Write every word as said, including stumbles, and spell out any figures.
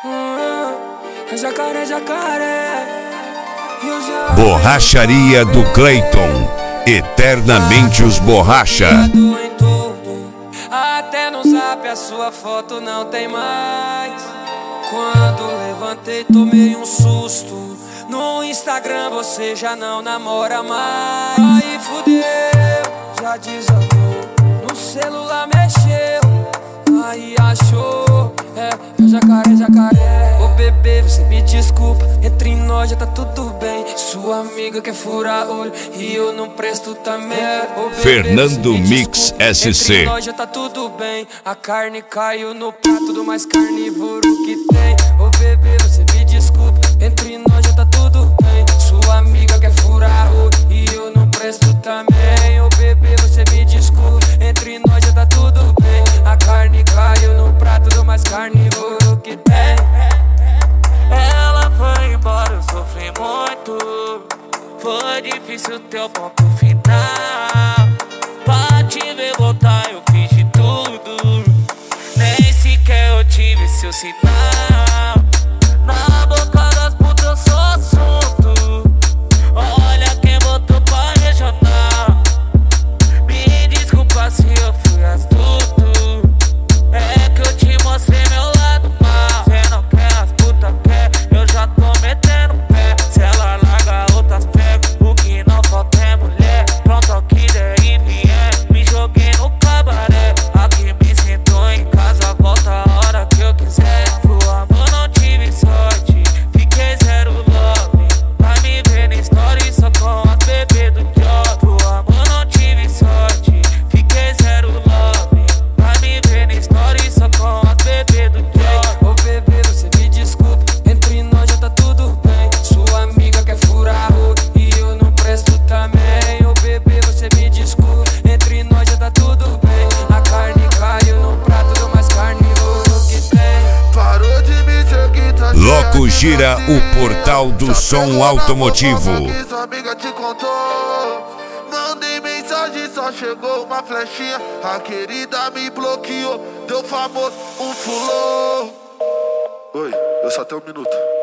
É jacaré, jacaré. Borracharia do Cleiton, eternamente os borracha. Até no zap a sua foto não tem mais. Quando levantei tomei um susto. No Instagram você já não namora mais. Aí fudeu, já desandou. No celular mexeu, aí achou. É, é jacaré, jacaré. Ô bebê, você me desculpa, entre nós já tá tudo bem. Sua amiga quer furar olho e eu não presto também. Ô bebê, Fernando Mix S C. Entre nós já tá tudo bem. A carne caiu no prato do mais carnívoro que tem. Ô bebê, você me desculpa, entre nós já tá tudo bem. Sua amiga quer furar olho e eu não presto também. Ô bebê, você me desculpa, entre nós já tá tudo bem. A carne caiu no prato do mais carnívoro que tem. Ela foi embora, eu sofri muito. Foi difícil teu ponto final. Pra te ver voltar eu fiz de tudo. Nem sequer eu tive seu sinal. Na boca das putas eu sou assunto. Olha quem botou pra regional. Me desculpa se eu fui astuto. É que eu te mostrei meu lado mal. Cê não quer, as putas quer, eu já tô metendo pé. Se ela larga outras pega, o que não falta é mulher. Pronto ao que der e vier, me joguei no cabaré. Aqui me sinto em casa, volta a hora que eu quiser. Pro amor não tive sorte, fiquei zero love. Pra me ver na story só com as bebês do job. Pro amor não tive sorte, fiquei zero love. Pra me ver na story só com as bebês do job. Ô bebê, você me desculpa, entre nós já tá tudo bem. Sua amiga quer furar o e eu não presto também. Ô bebê, você me desculpa, entre nós já tá tudo bem. A carne caiu no prato do mais carnívoro que tem. Parou de me seguir, tá Loco gira o portal do som automotivo. Sua amiga te contou. Mandei mensagem, só chegou uma flechinha. A querida me bloqueou, deu famoso, um fulô. Oi, eu só tenho um minuto.